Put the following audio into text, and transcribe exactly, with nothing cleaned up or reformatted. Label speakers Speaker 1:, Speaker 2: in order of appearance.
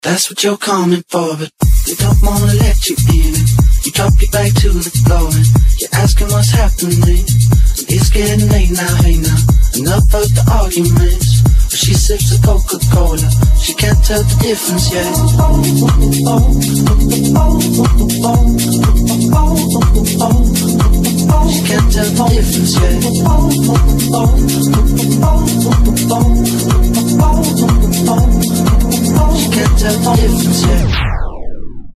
Speaker 1: That's what you're coming for, but they don't wanna let you in. You drop your back to the floor and you're asking what's happening. It's getting late now, hey now, enough of the arguments. But she sips a Coca-Cola, she can't tell the difference yet.